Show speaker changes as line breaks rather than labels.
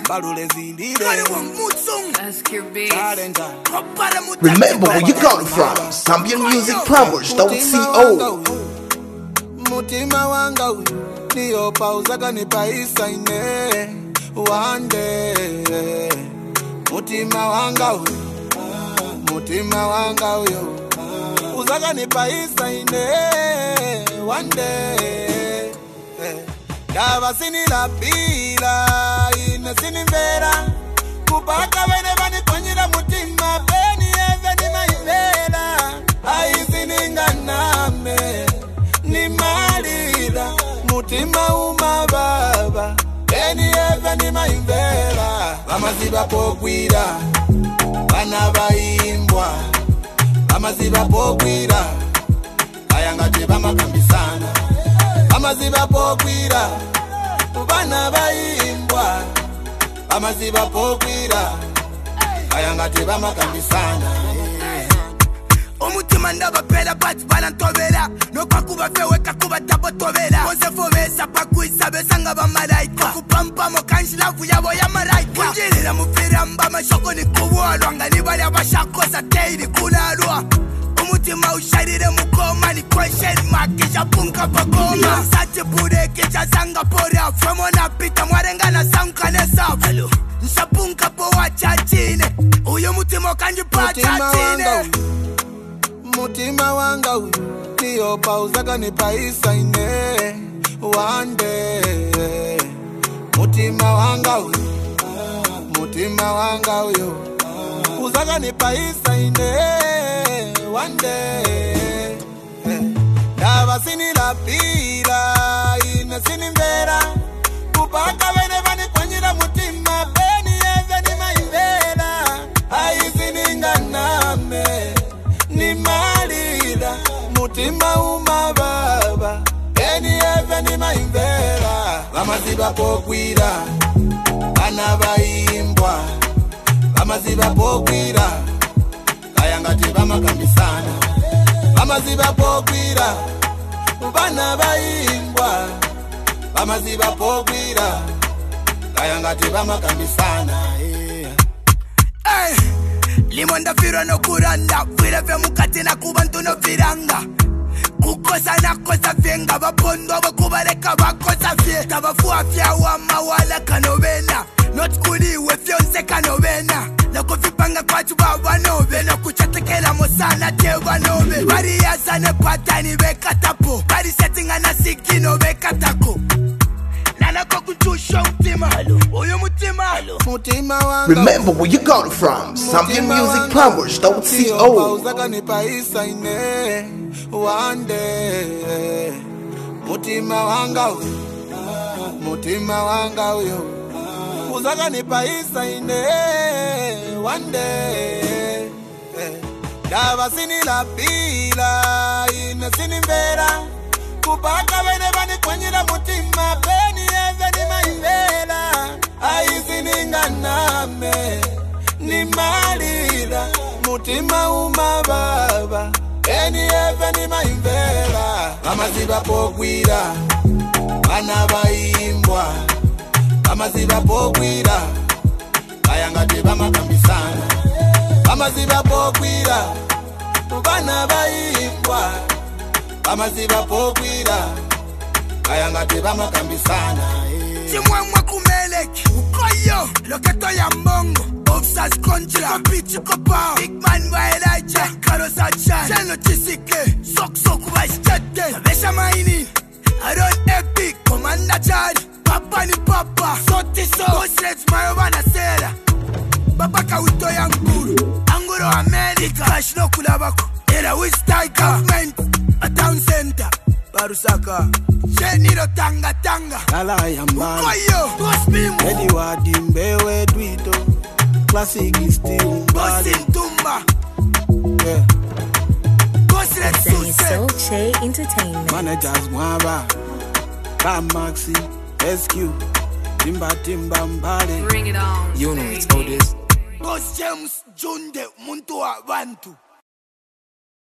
Remember where you got it from. ZambianMusicPromos.co.
Mutima wanga niyo pauza kanipa isaine one day. Mutima wanga uyo uzaka nipa isaine one day. Dava sini la pila ine sini vera kupaka vene vani konyira mutima beni eve ni maivera aizini nganame ni malira mutima umababa beni eve ni maivera vamaziva pokwira vana vaimbwa vamaziva pokwira ayangati vamakambisana vamaziva pokwira vana vaimbwa vamaziva pokwira ayangati vamakambisana
Umutima ndabapela bati balantobela Nokakuba feweka kuba tabotobela Konse fovesa pakuisa besanga bamalaika Kupampamo kanjilavu yabo ya maraika Kunjirira mufira mbama shoko ni kuwalwa Ngani bali abashakosa teiri kulalwa Umutima usharire mukoma ni question mark Kisha punka pagoma Sache pure kisha zanga pora Fremo na pita mwarengana sanka nesafu Nshapunka po wachachine Uyo mutima kanjipata chine
Mutima wanga niyo pauza kanipa isaine one day. Mutima wanga uyo uzaka nipa isaine one day. Dava sini la pila ine sini mbera kupaka vene vani kwenyira mutima beni eve ni maivera aizini nganame ni malira mutima umababa beni eve ni maivera vamaziva pokwira vana vaimbwa vamaziva pokwira ayangati vamakambisana vamaziva pokwira vana vaimbwa vamaziva pokwira ayangati vamakambisana
Limonda firo no kuranda Fire fe mukati na kubantu no viranga Kukosa na kosa venga Bapondo wakubaleka wakosa fie Tabafuwa fia wa mawala kanovena Not kuli we fionse kanovena Lako vipanga kwa chuba wanove Na kuchatekela mosana te wanove Bari yazane patani veka tapo Bari settinga na sikino veka tako
Remember where you got it from. ZambianMusicPromos.co.
One day. Mutima wanga uyo uzaka nipa isaine one day. Dava sini la pila ine sini mbera kupaka vene vani kwenyira mutima beni eve ni maivera aizini nganame ni malira mutima umababa beni eve ni maivera vamaziva pokwira vana vaimbwa vamaziva pokwira ayangati vamakambisana vamaziva pokwira vana vaimbwa vamaziva pokwira ayangati vamakambisana
Chimwemwe kumeleki ukoyo loketo ya mbongo Offsas contra Kapichi kopa Big man wa Elijah Karo Sachan Cheno chisike Sok vice chete Sabesha maini Aron epic Komanda chari Papa ni papa Soti so Ghost mayo wana sera Baba kawito ya nguru Anguro America Cash no kulabako Era wistai government A town center Barusaka Cheniro tanga
Lala ya mbali
Ukoyo Gospimu
Edi wadimbewe twito Classic is still mbali
Bosi Ntumba
Yeah
Gosret Suse
Che Entertainment
Managers mwaba Kamaxi SQ Timba mbali
Bring it on.
You know it's all this.
Boss James Junde Muntu wa Bantu